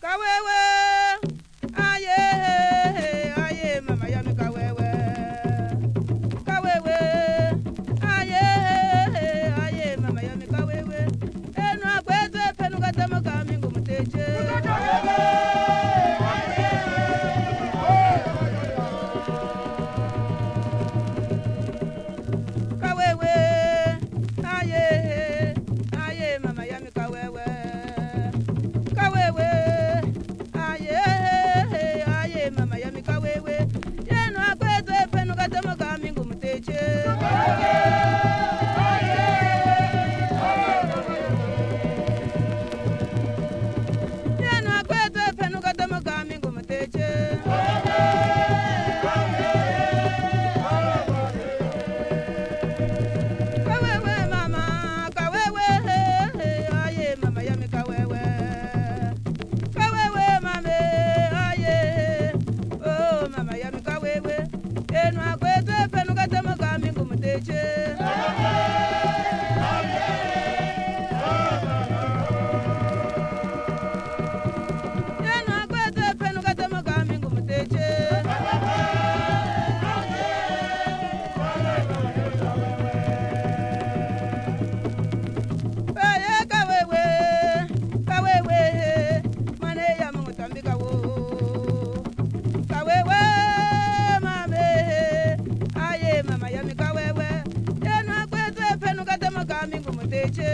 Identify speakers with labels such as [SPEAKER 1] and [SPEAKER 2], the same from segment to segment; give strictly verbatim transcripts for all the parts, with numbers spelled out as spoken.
[SPEAKER 1] Kawewe, aye, aye, mama yami kawewe. Kawewe, aye, aye, mama yami kawewe. Enu akweze penu katama kamingu muteche. Kawewe, aye, aye, mama yami kawewe. Kawewe, aye, aye, mama yami kawewe. Yenu akweze penu katama kamingu muteche. Yenu akweze penu katama kamingu muteche. Kawewe mama, kawewe, aye, mama yami kawewe. Kawewe mame, aye, oh mama yami kawewe. Enu akweze penu katama kamingu muteche. Yenu akweze penu katama kamingu muteche. Aye kawewe, kawewe, mane ya mutambika wo. Kawewe mame, aye mama yami kawewe. Yenu akweze penu katama kamingu muteche.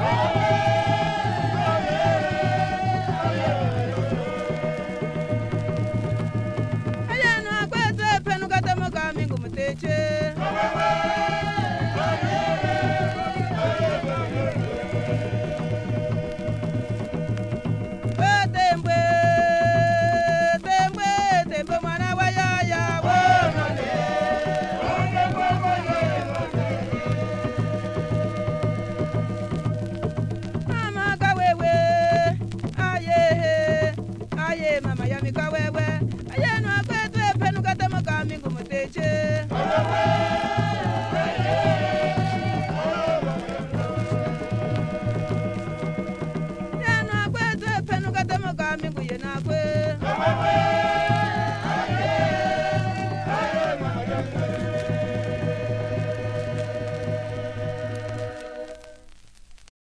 [SPEAKER 1] Yenu akweze penu katama kamingu muteche. Tembwe, tembwe, tembwe mwana wa yaya wo mane. Mama kawewe, aye, aye, mama yami kawewe. Ayenu akweze penu katama kamingu muteche. Yenu akweze penu katama kamingu yena kwe.